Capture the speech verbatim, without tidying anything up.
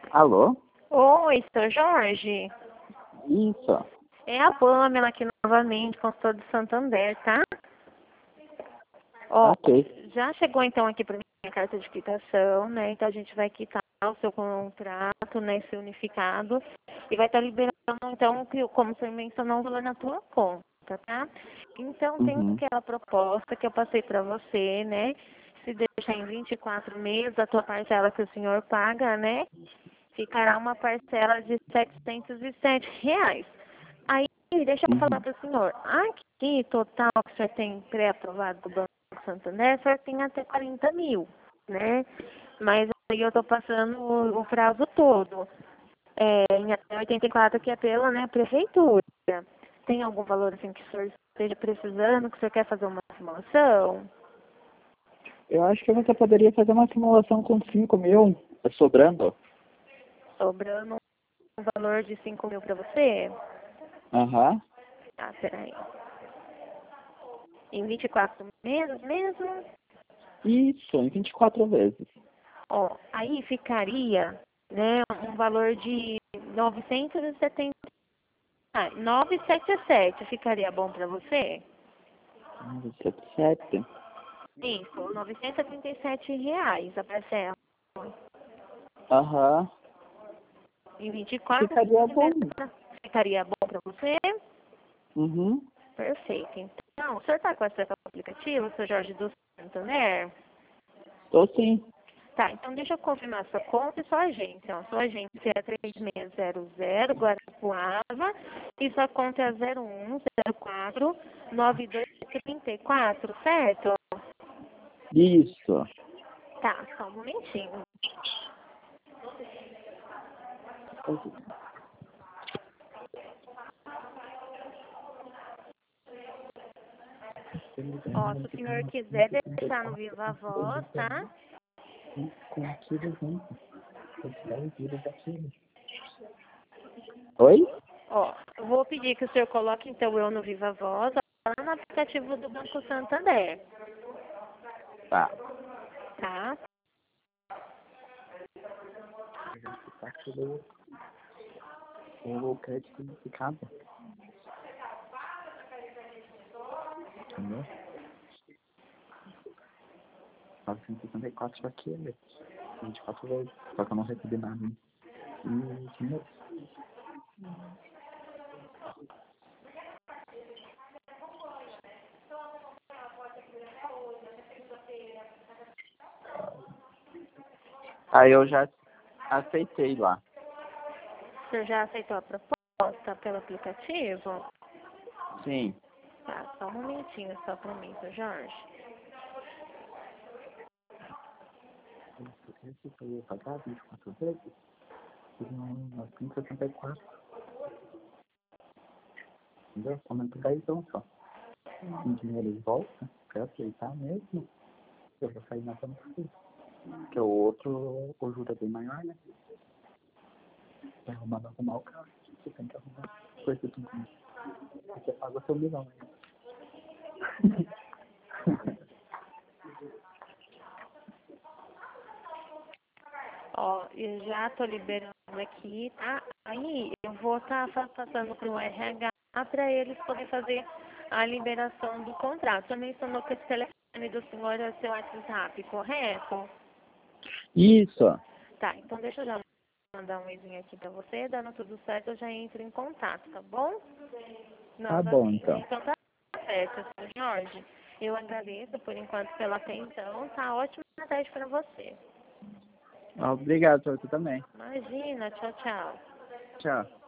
Alô? Oi, seu Jorge. Isso. É a Pamela aqui novamente, consultor do Santander, tá? Ó, Ok. já chegou então aqui para mim a carta de quitação, né? Então a gente vai quitar o seu contrato, né? Ser unificado. E vai estar liberando, então, que- como você mencionou, o valor na tua conta, tá? Então tem Uhum. aquela proposta que eu passei para você, né? Se deixar em vinte e quatro meses a tua parcela que o senhor paga, né? Ficará uma parcela de setecentos e sete reais. Aí, deixa eu falar Uhum. para o senhor. Aqui, total, que o senhor tem pré-aprovado do Banco Santander, o senhor tem até quarenta mil, né? Mas aí eu estou passando o, o prazo todo. É, em até oitenta e quatro, que é pela, né, prefeitura. Tem algum valor, assim, que o senhor esteja precisando, que o senhor quer fazer uma simulação? Eu acho que você poderia fazer uma simulação com cinco mil sobrando. Sobrando um valor de cinco mil para você? Aham. Ah, peraí. Em vinte e quatro meses mesmo? Isso, em vinte e quatro vezes. Ó, aí ficaria, né, um valor de novecentos e setenta. Ah, novecentos e setenta e sete ficaria bom para você? nove sete sete. Isso, novecentos e setenta e sete reais a parcela. Aham. Em vinte e quatro, Ficaria bom. ficaria bom para você? Uhum. Perfeito. Então, o senhor está com acesso ao aplicativo, seu Jorge do Santander? Tô sim. Tá, então deixa eu confirmar sua conta e sua agência. Ó. Sua agência é três seis zero zero, Guarapuava, e sua conta é zero um zero quatro nove dois três quatro, certo? Isso. Tá, só um momentinho. Ó, se o senhor quiser deixar no Viva Voz, tá? Com aquilo junto. Os dez vírus daquilo. Oi? Ó, eu vou pedir que o senhor coloque então eu no Viva Voz, lá no aplicativo do Banco Santander, Tá. tá? Tá tudo o crédito unificado. Entendeu? novecentos e sessenta e quatro aquele. vinte e quatro vezes. Só que eu não recebi nada. E dinheiro. Aí eu já aceitei lá. O senhor já aceitou a proposta pelo aplicativo? Sim. Tá, só um momentinho só pra mim, seu Jorge. Esse foi eu pagar vinte e quatro vezes. Seriam novecentos e setenta e quatro. Entendeu? Aumento dez só. O dinheiro de volta. Pra aceitar mesmo. Eu vou sair na conta. Porque o outro, o juro é bem maior, né? Tá arrumando arrumar o carro. Você tem que arrumar. Coisa tudo. Você paga o seu milhão, né? Ó, eu já tô liberando aqui, tá? Aí eu vou estar passando pro R H para eles poderem fazer a liberação do contrato. Você mencionou que esse telefone do senhor é seu WhatsApp, correto? Isso. Tá, então deixa eu já mandar um e-mail aqui pra você, dando tudo certo, eu já entro em contato, tá bom? Tá bom, Novamente. então. Então tá certo, seu Jorge. Eu agradeço por enquanto pela atenção, tá ótima tarde pra você. Obrigado, você também. Imagina, tchau, tchau. Tchau.